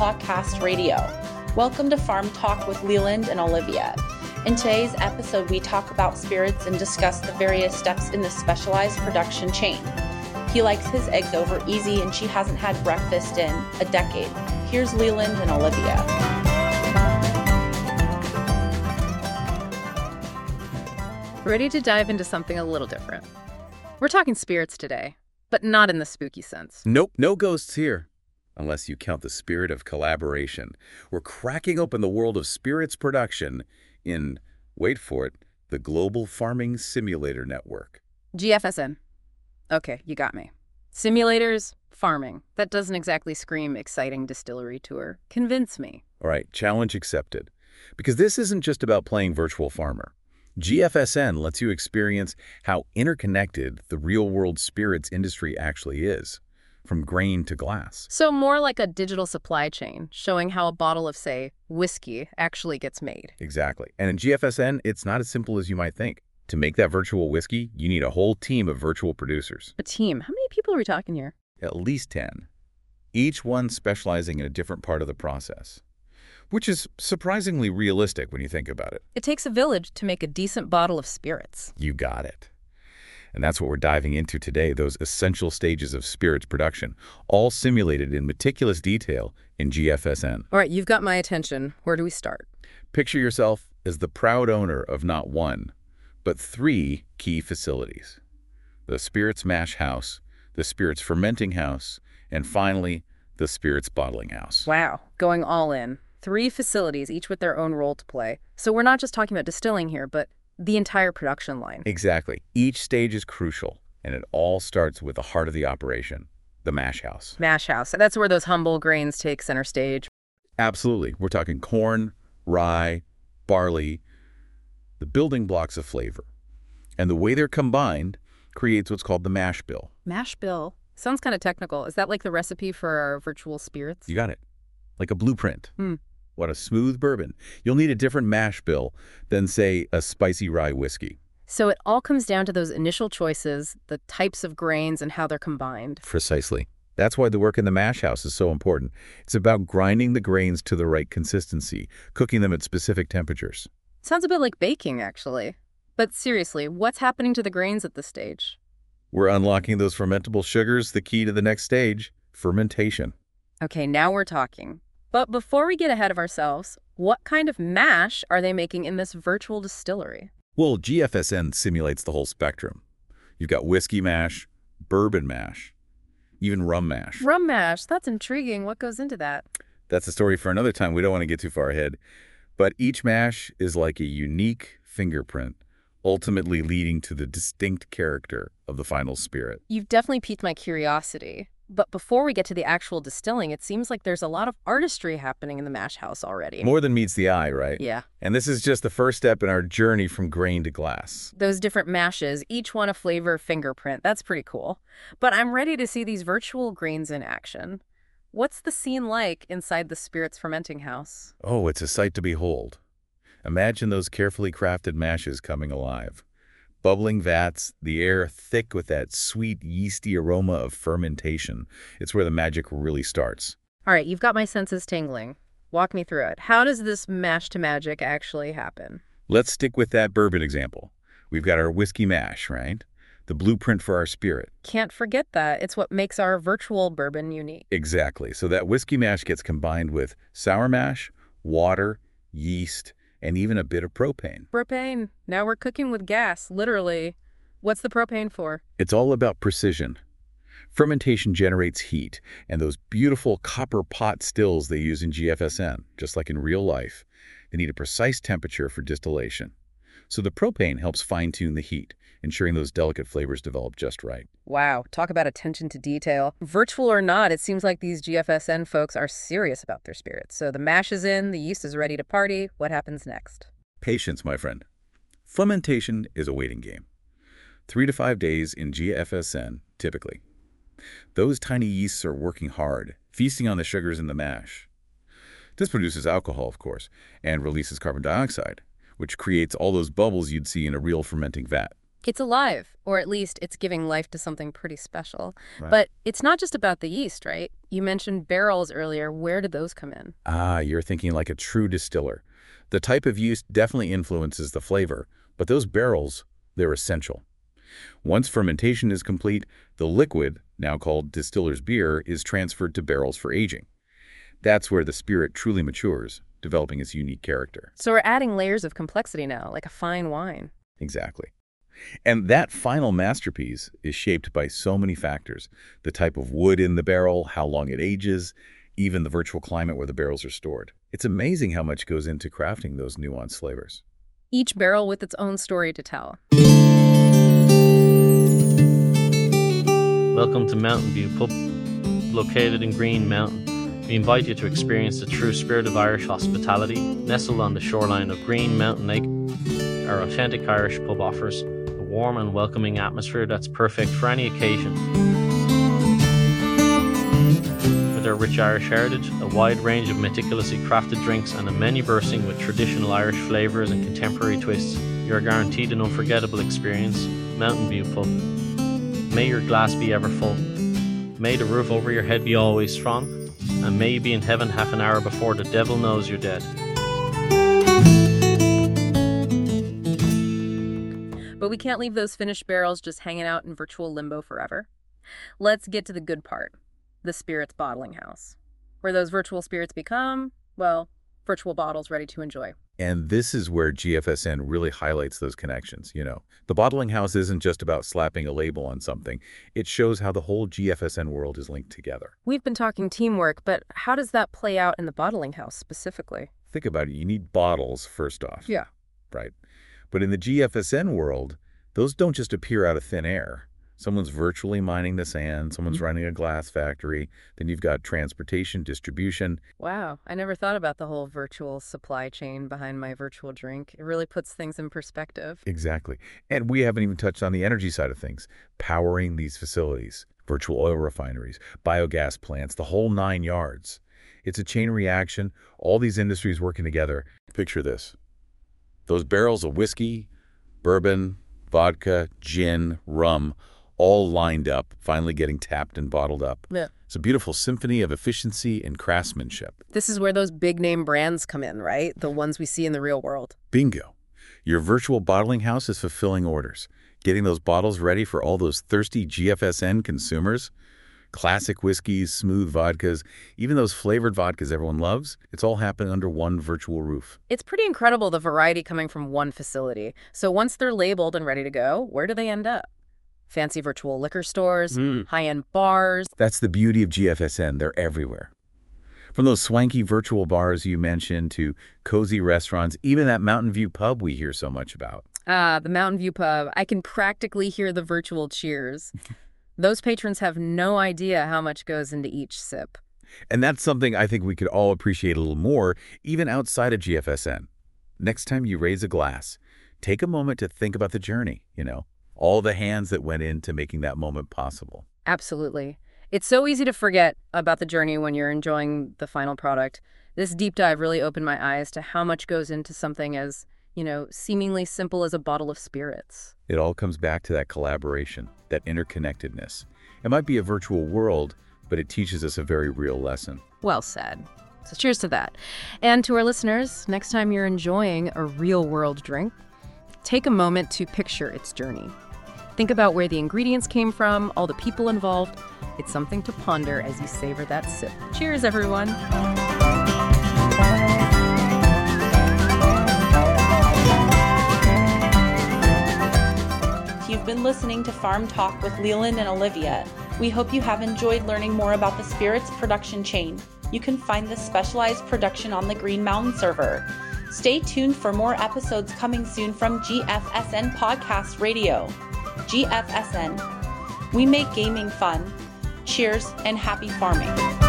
Podcast Radio. Welcome to Farm Talk with Leland and Olivia. In today's episode, we talk about spirits and discuss the various steps in the specialized production chain. He likes his eggs over easy, and she hasn't had breakfast in a decade. Here's Leland and Olivia. Ready to dive into something a little different. We're talking spirits today, but not in the spooky sense. Nope, no ghosts here. Unless you count the spirit of collaboration. We're cracking open the world of spirits production in, wait for it, the Global Farming Simulator Network. GFSN. Okay, you got me. Simulators, farming. That doesn't exactly scream exciting distillery tour. Convince me. All right, challenge accepted. Because this isn't just about playing virtual farmer. GFSN lets you experience how interconnected the real-world spirits industry actually is, from grain to glass. So more like a digital supply chain, showing how a bottle of, say, whiskey actually gets made. Exactly. And in GFSN, it's not as simple as you might think. To make that virtual whiskey, you need a whole team of virtual producers. A team? How many people are we talking here? At least 10. Each one specializing in a different part of the process. Which is surprisingly realistic when you think about it. It takes a village to make a decent bottle of spirits. You got it. And that's what we're diving into today, those essential stages of spirits production, all simulated in meticulous detail in GFSN. All right, you've got my attention. Where do we start? Picture yourself as the proud owner of not one, but 3 key facilities. The spirits mash house, the spirits fermenting house, and finally, the spirits bottling house. Wow, going all in. 3 facilities, each with their own role to play. So we're not just talking about distilling here, but the entire production line. Exactly. Each stage is crucial, and it all starts with the heart of the operation, the mash house. Mash house. That's where those humble grains take center stage. Absolutely. We're talking corn, rye, barley, the building blocks of flavor. And the way they're combined creates what's called the mash bill. Mash bill? Sounds kind of technical. Is that like the recipe for our virtual spirits? You got it. Like a blueprint. What a smooth bourbon. You'll need a different mash bill than, say, a spicy rye whiskey. So it all comes down to those initial choices, the types of grains and how they're combined. Precisely. That's why the work in the mash house is so important. It's about grinding the grains to the right consistency, cooking them at specific temperatures. Sounds a bit like baking, actually. But seriously, what's happening to the grains at this stage? We're unlocking those fermentable sugars, the key to the next stage, fermentation. Okay, now we're talking. But before we get ahead of ourselves, what kind of mash are they making in this virtual distillery? Well, GFSN simulates the whole spectrum. You've got whiskey mash, bourbon mash, even rum mash. Rum mash, that's intriguing. What goes into that? That's a story for another time. We don't want to get too far ahead. But each mash is like a unique fingerprint, ultimately leading to the distinct character of the final spirit. You've definitely piqued my curiosity. But before we get to the actual distilling, it seems like there's a lot of artistry happening in the mash house already. More than meets the eye, right? Yeah. And this is just the first step in our journey from grain to glass. Those different mashes, each one a flavor fingerprint. That's pretty cool. But I'm ready to see these virtual grains in action. What's the scene like inside the spirits fermenting house? Oh, it's a sight to behold. Imagine those carefully crafted mashes coming alive. Bubbling vats, the air thick with that sweet, yeasty aroma of fermentation. It's where the magic really starts. All right, you've got my senses tingling. Walk me through it. How does this mash to magic actually happen? Let's stick with that bourbon example. We've got our whiskey mash, right? The blueprint for our spirit. Can't forget that. It's what makes our virtual bourbon unique. Exactly. So that whiskey mash gets combined with sour mash, water, yeast, and even a bit of propane. Propane. Now we're cooking with gas, literally. What's the propane for? It's all about precision. Fermentation generates heat, and those beautiful copper pot stills they use in GFSN, just like in real life, they need a precise temperature for distillation. So the propane helps fine-tune the heat, ensuring those delicate flavors develop just right. Wow, talk about attention to detail. Virtual or not, it seems like these GFSN folks are serious about their spirits. So the mash is in, the yeast is ready to party. What happens next? Patience, my friend. Fermentation is a waiting game. 3 to 5 days in GFSN, typically. Those tiny yeasts are working hard, feasting on the sugars in the mash. This produces alcohol, of course, and releases carbon dioxide, which creates all those bubbles you'd see in a real fermenting vat. It's alive, or at least it's giving life to something pretty special. Right. But it's not just about the yeast, right? You mentioned barrels earlier. Where did those come in? You're thinking like a true distiller. The type of yeast definitely influences the flavor, but those barrels, they're essential. Once fermentation is complete, the liquid, now called distiller's beer, is transferred to barrels for aging. That's where the spirit truly matures, developing its unique character. So we're adding layers of complexity now, like a fine wine. Exactly. And that final masterpiece is shaped by so many factors. The type of wood in the barrel, how long it ages, even the virtual climate where the barrels are stored. It's amazing how much goes into crafting those nuanced flavors. Each barrel with its own story to tell. Welcome to Mountain View Pub, located in Green Mountain. We invite you to experience the true spirit of Irish hospitality, nestled on the shoreline of Green Mountain Lake. Our authentic Irish pub offers a warm and welcoming atmosphere that's perfect for any occasion. With our rich Irish heritage, a wide range of meticulously crafted drinks, and a menu bursting with traditional Irish flavours and contemporary twists, you're guaranteed an unforgettable experience. Mountain View Pub. May your glass be ever full. May the roof over your head be always strong. And may you be in heaven half an hour before the devil knows you're dead. But we can't leave those finished barrels just hanging out in virtual limbo forever. Let's get to the good part, the spirits bottling house, where those virtual spirits become, well, virtual bottles ready to enjoy. And this is where GFSN really highlights those connections, The bottling house isn't just about slapping a label on something. It shows how the whole GFSN world is linked together. We've been talking teamwork, but how does that play out in the bottling house specifically? Think about it. You need bottles, first off. Yeah. Right. But in the GFSN world, those don't just appear out of thin air. Someone's virtually mining the sand. Someone's running a glass factory. Then you've got transportation, distribution. Wow. I never thought about the whole virtual supply chain behind my virtual drink. It really puts things in perspective. Exactly. And we haven't even touched on the energy side of things. Powering these facilities, virtual oil refineries, biogas plants, the whole 9 yards. It's a chain reaction. All these industries working together. Picture this. Those barrels of whiskey, bourbon, vodka, gin, rum, all lined up, finally getting tapped and bottled up. Yeah. It's a beautiful symphony of efficiency and craftsmanship. This is where those big name brands come in, right? The ones we see in the real world. Bingo. Your virtual bottling house is fulfilling orders, getting those bottles ready for all those thirsty GFSN consumers. Classic whiskeys, smooth vodkas, even those flavored vodkas everyone loves, it's all happening under one virtual roof. It's pretty incredible, the variety coming from one facility. So once they're labeled and ready to go, where do they end up? Fancy virtual liquor stores, high-end bars. That's the beauty of GFSN. They're everywhere. From those swanky virtual bars you mentioned to cozy restaurants, even that Mountain View pub we hear so much about. The Mountain View pub. I can practically hear the virtual cheers. Those patrons have no idea how much goes into each sip. And that's something I think we could all appreciate a little more, even outside of GFSN. Next time you raise a glass, take a moment to think about the journey, all the hands that went into making that moment possible. Absolutely. It's so easy to forget about the journey when you're enjoying the final product. This deep dive really opened my eyes to how much goes into something as, seemingly simple as a bottle of spirits. It all comes back to that collaboration, that interconnectedness. It might be a virtual world, but it teaches us a very real lesson. Well said. So cheers to that. And to our listeners, next time you're enjoying a real-world drink, take a moment to picture its journey. Think about where the ingredients came from, all the people involved. It's something to ponder as you savor that sip. Cheers, everyone. You've been listening to Farm Talk with Leland and Olivia. We hope you have enjoyed learning more about the spirits production chain. You can find this specialized production on the Green Mountain server. Stay tuned for more episodes coming soon from GFSN Podcast Radio. GFSN. We make gaming fun. Cheers and happy farming.